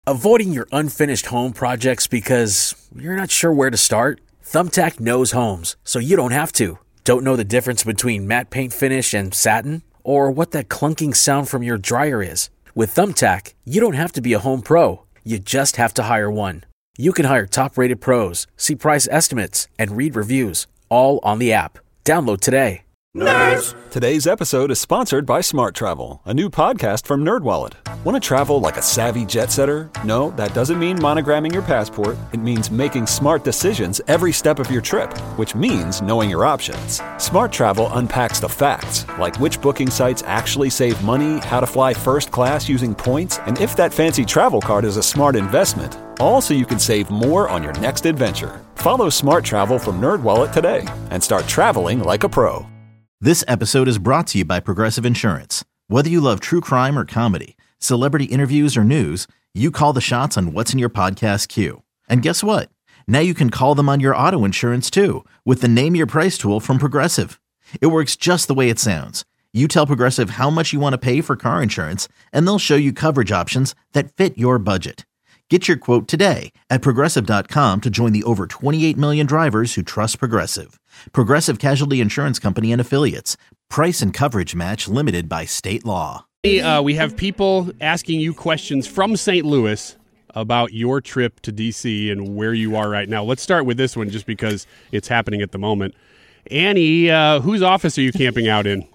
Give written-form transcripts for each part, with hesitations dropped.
Avoiding your unfinished home projects because you're not sure where to start? Thumbtack knows homes, so you don't have to. Don't know the difference between matte paint finish and satin? Or what that clunking sound from your dryer is? With Thumbtack, you don't have to be a home pro. You just have to hire one. You can hire top-rated pros, see price estimates, and read reviews, all on the app. Download today. Nerds! Today's episode is sponsored by Smart Travel, a new podcast from NerdWallet. Want to travel like a savvy jet setter? No, that doesn't mean monogramming your passport. It means making smart decisions every step of your trip, which means knowing your options. Smart Travel unpacks the facts, like which booking sites actually save money, how to fly first class using points, and if that fancy travel card is a smart investment. All so you can save more on your next adventure. Follow Smart Travel from NerdWallet today and start traveling like a pro. This episode is brought to you by Progressive Insurance. Whether you love true crime or comedy, celebrity interviews or news, you call the shots on what's in your podcast queue. And guess what? Now you can call them on your auto insurance too with the Name Your Price tool from Progressive. It works just the way it sounds. You tell Progressive how much you want to pay for car insurance, and they'll show you coverage options that fit your budget. Get your quote today at Progressive.com to join the over 28 million drivers who trust Progressive. Progressive Casualty Insurance Company and Affiliates. Price and coverage match limited by state law. We have people asking you questions from St. Louis about your trip to D.C. and where you are right now. Let's start with this one just because it's happening at the moment. Annie, whose office are you camping out in?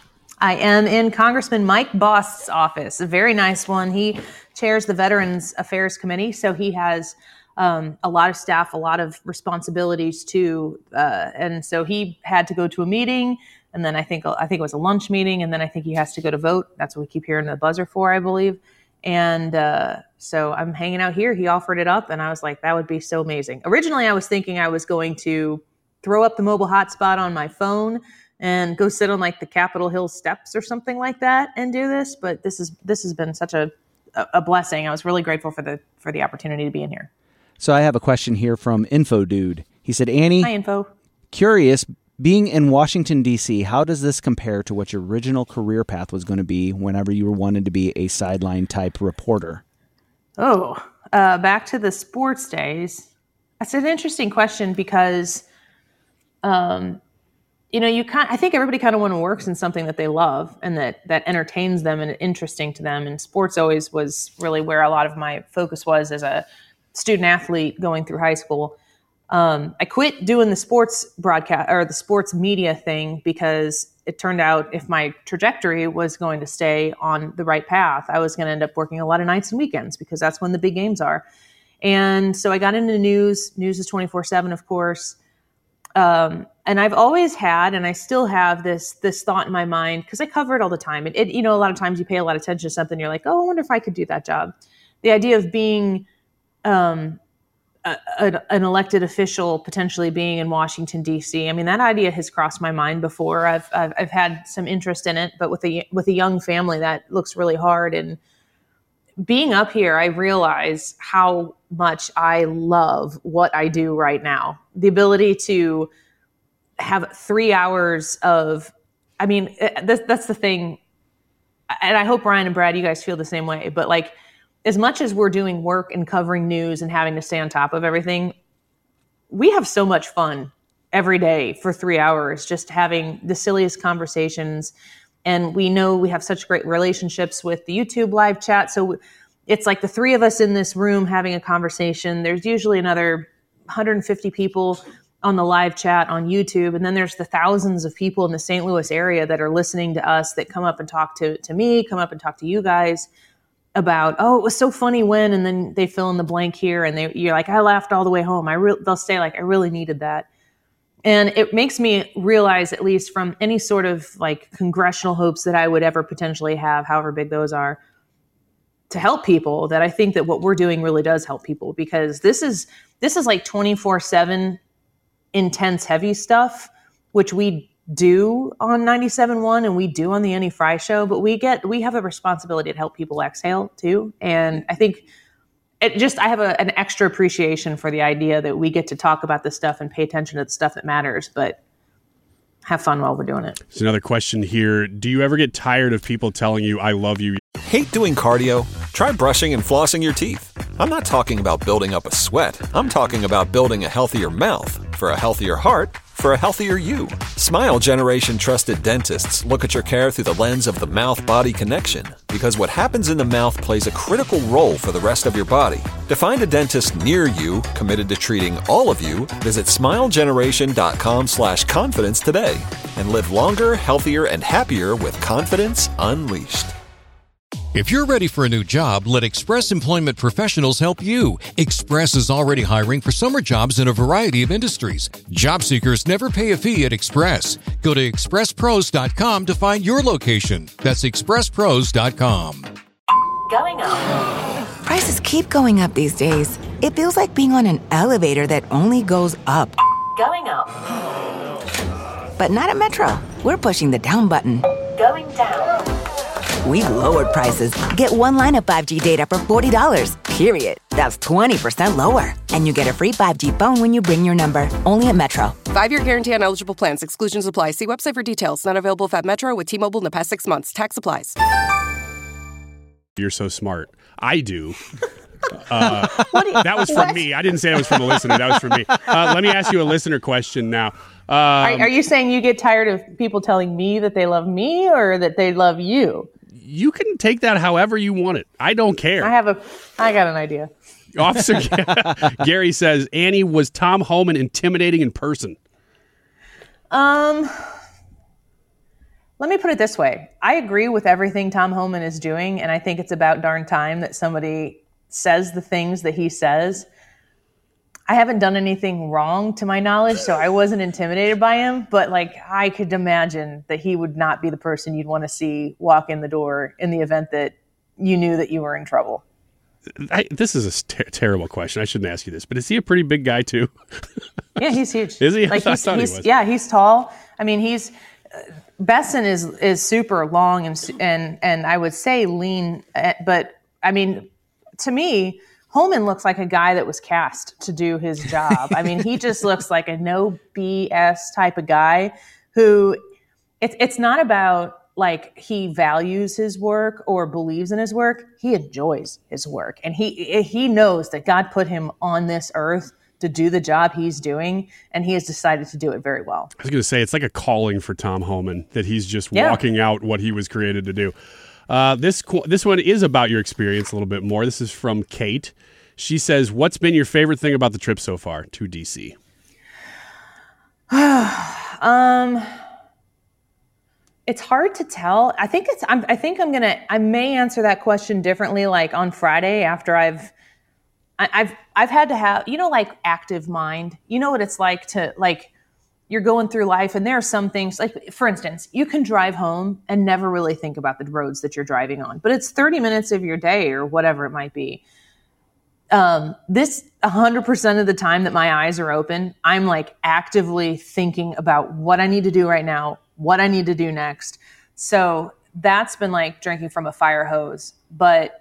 I am in Congressman Mike Bost's office, a very nice one. He chairs the Veterans Affairs Committee, so he has a lot of staff, a lot of responsibilities too. And so he had to go to a meeting, and then I think it was a lunch meeting, and then I think he has to go to vote. That's what we keep hearing the buzzer for, I believe. And so I'm hanging out here. He offered it up, and I was like, that would be so amazing. Originally, I was thinking I was going to throw up the mobile hotspot on my phone and go sit on like the Capitol Hill steps or something like that and do this. But this has been such a blessing. I was really grateful for the opportunity to be in here. So I have a question here from Info Dude. He said, Annie, hi, Info. Curious, being in Washington, D.C., how does this compare to what your original career path was going to be whenever you were wanting to be a sideline type reporter? Back to the sports days. That's an interesting question because, I think everybody kind of want to work in something that they love and that entertains them and interesting to them. And sports always was really where a lot of my focus was as a student athlete going through high school. I quit doing the sports broadcast or the sports media thing because it turned out if my trajectory was going to stay on the right path, I was going to end up working a lot of nights and weekends because that's when the big games are. And so I got into news. News is 24/7, of course. And I've always had, and I still have this thought in my mind because I cover it all the time. A lot of times you pay a lot of attention to something. You're like, oh, I wonder if I could do that job. The idea of being an elected official, potentially being in Washington, D.C. I mean, that idea has crossed my mind before. I've had some interest in it, but with a young family, that looks really hard. And being up here, I realize how much I love what I do right now. The ability to have 3 hours of, that's the thing. And I hope Ryan and Brad, you guys feel the same way. But like, as much as we're doing work and covering news and having to stay on top of everything, we have so much fun every day for 3 hours, just having the silliest conversations. And we know we have such great relationships with the YouTube live chat. So it's like the three of us in this room having a conversation. There's usually another 150 people on the live chat on YouTube. And then there's the thousands of people in the St. Louis area that are listening to us that come up and talk to me, come up and talk to you guys about, oh, it was so funny when, and then they fill in the blank here. And you're like, I laughed all the way home. They'll say like, I really needed that. And it makes me realize, at least from any sort of like congressional hopes that I would ever potentially have, however big those are, to help people, that I think that what we're doing really does help people, because this is like 24/7 intense, heavy stuff, which we do on 97.1 and we do on the Annie Fry Show, but we have a responsibility to help people exhale too. And I think I have an extra appreciation for the idea that we get to talk about this stuff and pay attention to the stuff that matters, but have fun while we're doing it. There's another question here. Do you ever get tired of people telling you, I love you? Hate doing cardio? Try brushing and flossing your teeth. I'm not talking about building up a sweat. I'm talking about building a healthier mouth for a healthier heart for a healthier you. Smile Generation trusted dentists look at your care through the lens of the mouth-body connection, because what happens in the mouth plays a critical role for the rest of your body. To find a dentist near you committed to treating all of you, visit smilegeneration.com/confidence today and live longer, healthier, and happier with confidence unleashed. If you're ready for a new job, let Express Employment Professionals help you. Express is already hiring for summer jobs in a variety of industries. Job seekers never pay a fee at Express. Go to expresspros.com to find your location. That's expresspros.com. Going up. Prices keep going up these days. It feels like being on an elevator that only goes up. Going up. But not at Metro. We're pushing the down button. Going down. We've lowered prices. Get one line of 5G data for $40, period. That's 20% lower. And you get a free 5G phone when you bring your number. Only at Metro. 5-year guarantee on eligible plans. Exclusions apply. See website for details. Not available at Metro with T-Mobile in the past 6 months. Tax applies. You're so smart. I do. That was from me. I didn't say it was from a listener. That was from me. Let me ask you a listener question now. Are you saying you get tired of people telling me that they love me or that they love you? You can take that however you want it. I don't care. I got an idea. Officer Gary says, Annie, was Tom Homan intimidating in person? Let me put it this way. I agree with everything Tom Homan is doing, and I think it's about darn time that somebody says the things that he says. I haven't done anything wrong to my knowledge, so I wasn't intimidated by him, but I could imagine that he would not be the person you'd want to see walk in the door in the event that you knew that you were in trouble. This is a terrible question. I shouldn't ask you this, but is he a pretty big guy too? Yeah, he's huge. Is he? I thought he was. Yeah, he's tall. I mean, Besson is super long and I would say lean, but I mean, to me, Holman looks like a guy that was cast to do his job. I mean, he just looks like a no BS type of guy who it's not about he values his work or believes in his work. He enjoys his work. And he knows that God put him on this earth to do the job he's doing, and he has decided to do it very well. I was going to say, it's like a calling for Tom Homan that he's just walking out what he was created to do. This one is about your experience a little bit more. This is from Kate. She says, what's been your favorite thing about the trip so far to DC? It's hard to tell. I may answer that question differently, on Friday after I've had to have, active mind. You know what it's like to you're going through life and there are some things for instance, you can drive home and never really think about the roads that you're driving on, but it's 30 minutes of your day or whatever it might be. This 100% of the time that my eyes are open, I'm actively thinking about what I need to do right now, what I need to do next. So that's been drinking from a fire hose, but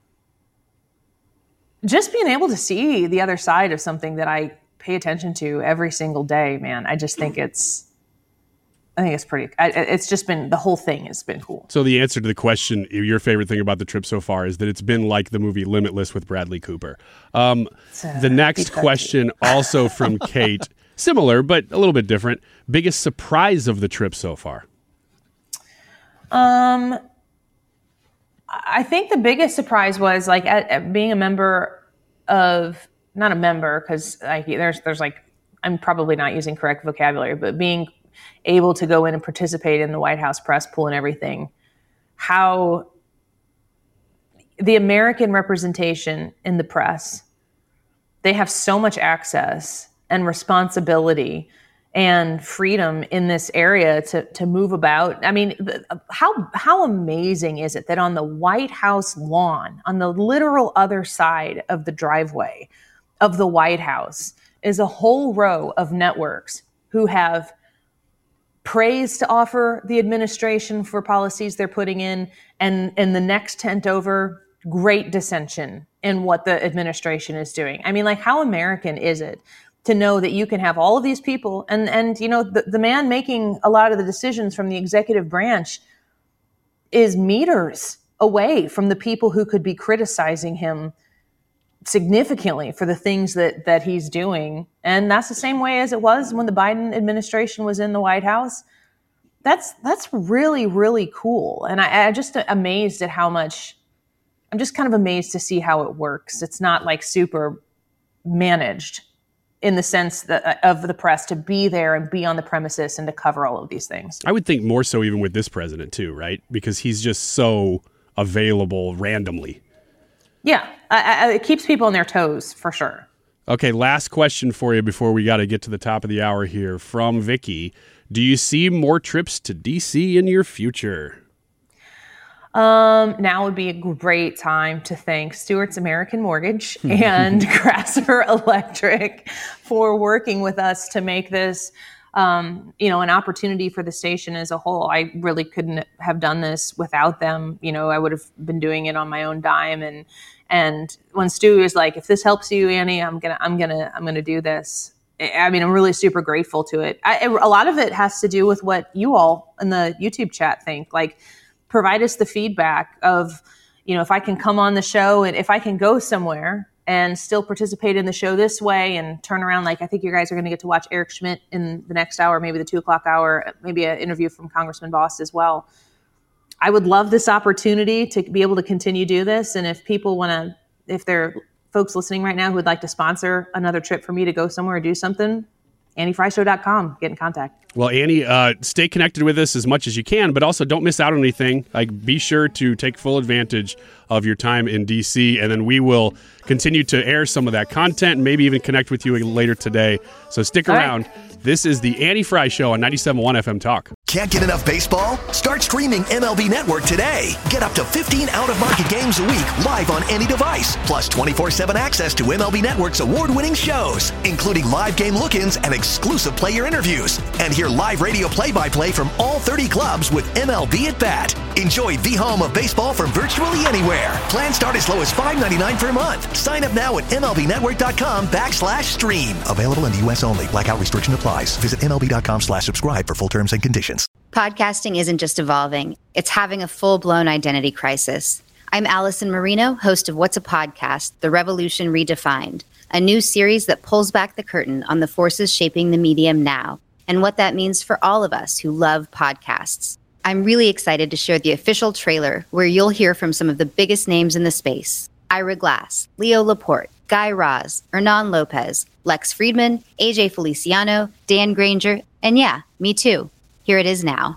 just being able to see the other side of something that I pay attention to every single day, man, I think it's pretty, it's just been, the whole thing has been cool. So the answer to the question, your favorite thing about the trip so far, is that it's been like the movie Limitless with Bradley Cooper. The next question, also from Kate, similar, but a little bit different. Biggest surprise of the trip so far? I think the biggest surprise was at being a member of, not a member, because there's I'm probably not using correct vocabulary, but being able to go in and participate in the White House press pool and everything, how the American representation in the press, they have so much access and responsibility and freedom in this area to move about. I mean, how amazing is it that on the White House lawn, on the literal other side of the driveway of the White House, is a whole row of networks who have praise to offer the administration for policies they're putting in, and the next tent over, great dissension in what the administration is doing. I mean, how American is it to know that you can have all of these people and the man making a lot of the decisions from the executive branch is meters away from the people who could be criticizing him significantly for the things that he's doing. And that's the same way as it was when the Biden administration was in the White House. That's really, really cool. And I'm just amazed at how much, I'm just kind of amazed to see how it works. It's not like super managed in the sense that, of the press to be there and be on the premises and to cover all of these things. I would think more so even with this president too, right? Because he's just so available randomly. Yeah, it keeps people on their toes for sure. Okay, last question for you before we got to get to the top of the hour here from Vicky. Do you see more trips to DC in your future? Now would be a great time to thank Stewart's American Mortgage and Grasser Electric for working with us to make this, an opportunity for the station as a whole. I really couldn't have done this without them. I would have been doing it on my own dime. And when Stu is like, if this helps you, Annie, I'm gonna do this. I mean, I'm really super grateful to it. A lot of it has to do with what you all in the YouTube chat think. Like, provide us the feedback of, if I can come on the show and if I can go somewhere and still participate in the show this way and turn around. Like, I think you guys are going to get to watch Eric Schmidt in the next hour, maybe the 2:00 hour, maybe an interview from Congressman Voss as well. I would love this opportunity to be able to continue to do this. And if people if there are folks listening right now who would like to sponsor another trip for me to go somewhere or do something, AnnieFryShow.com, get in contact. Well, Annie, stay connected with us as much as you can, but also don't miss out on anything. Like, be sure to take full advantage of your time in DC, and then we will continue to air some of that content and maybe even connect with you later today. So stick around. Right. This is the Annie Fry Show on 97.1 FM Talk. Can't get enough baseball? Start streaming MLB Network today. Get up to 15 out-of-market games a week live on any device, plus 24/7 access to MLB Network's award-winning shows, including live game look-ins and exclusive player interviews. And hear live radio play-by-play from all 30 clubs with MLB at Bat. Enjoy the home of baseball from virtually anywhere. Plans start as low as $5.99 per month. Sign up now at MLBnetwork.com/stream. Available in the U.S. only. Blackout restriction applies. Visit MLB.com/subscribe for full terms and conditions. Podcasting isn't just evolving. It's having a full-blown identity crisis. I'm Allison Marino, host of What's a Podcast? The Revolution Redefined, a new series that pulls back the curtain on the forces shaping the medium now and what that means for all of us who love podcasts. I'm really excited to share the official trailer where you'll hear from some of the biggest names in the space. Ira Glass, Leo Laporte, Guy Raz, Hernan Lopez, Lex Friedman, AJ Feliciano, Dan Granger, and yeah, me too. Here it is now.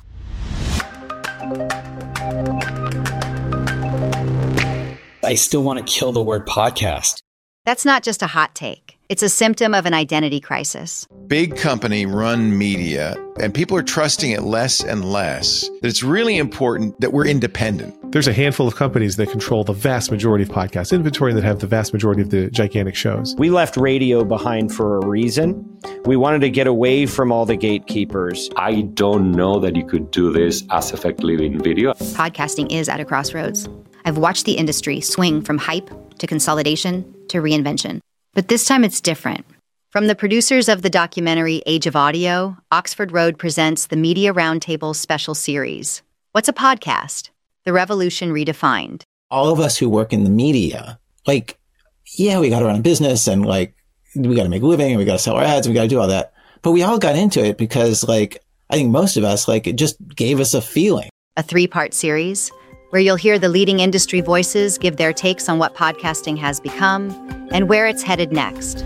I still want to kill the word podcast. That's not just a hot take. It's a symptom of an identity crisis. Big company run media, and people are trusting it less and less. It's really important that we're independent. There's a handful of companies that control the vast majority of podcast inventory that have the vast majority of the gigantic shows. We left radio behind for a reason. We wanted to get away from all the gatekeepers. I don't know that you could do this as effectively in video. Podcasting is at a crossroads. I've watched the industry swing from hype to consolidation to reinvention. But this time it's different. From the producers of the documentary Age of Audio, Oxford Road presents the Media Roundtable special series. What's a podcast? The Revolution Redefined. All of us who work in the media, we got to run a business and we got to make a living and we got to sell our ads and we got to do all that. But we all got into it because I think most of us, it just gave us a feeling. A 3-part series where you'll hear the leading industry voices give their takes on what podcasting has become and where it's headed next.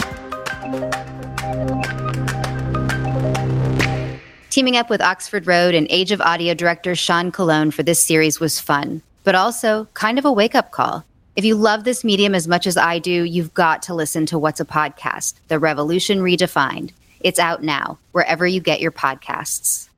Teaming up with Oxford Road and Age of Audio director Sean Colon for this series was fun, but also kind of a wake-up call. If you love this medium as much as I do, you've got to listen to What's a Podcast? The Revolution Redefined. It's out now, wherever you get your podcasts.